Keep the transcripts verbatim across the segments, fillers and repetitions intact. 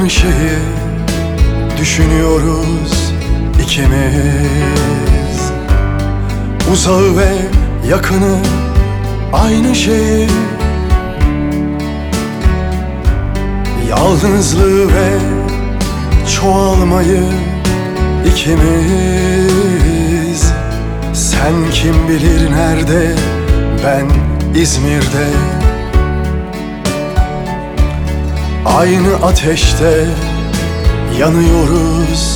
Aynı şeyi düşünüyoruz ikimiz. Uzağı ve yakını aynı şeyi. Yalnızlığı ve çoğalmayı ikimiz. Sen kim bilir nerede, ben İzmir'de. Aynı ateşte yanıyoruz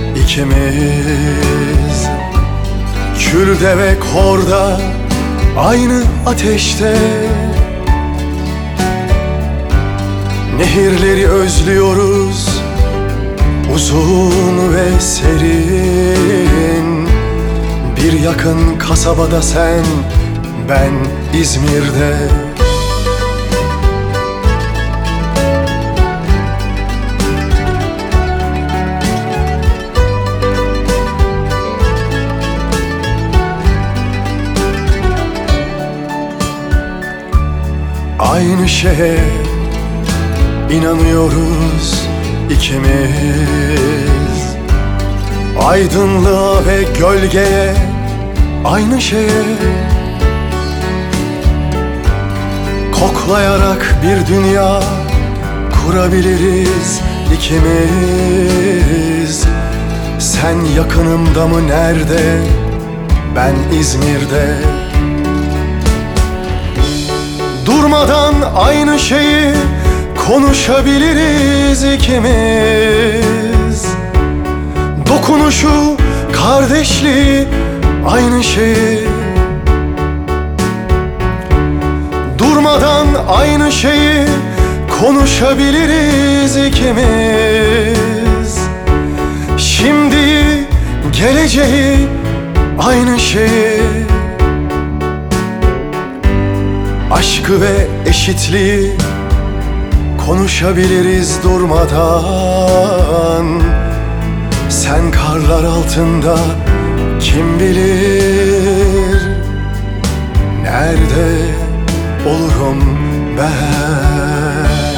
ikimiz. Külde ve korda aynı ateşte. Nehirleri özlüyoruz, uzun ve serin. Bir yakın kasabada sen, ben İzmir'de. Aynı şeye inanıyoruz ikimiz. Aydınlığa ve gölgeye, aynı şeye. Koklayarak bir dünya kurabiliriz ikimiz. Sen yakınımda mı nerede, ben İzmir'de. Durmadan aynı şeyi konuşabiliriz ikimiz. Dokunuşu, kardeşliği, aynı şeyi. Durmadan aynı şeyi konuşabiliriz ikimiz. Şimdi, geleceği, aynı şeyi. Aşkı ve eşitliği konuşabiliriz durmadan. Sen karlar altında, kim bilir nerede olurum ben.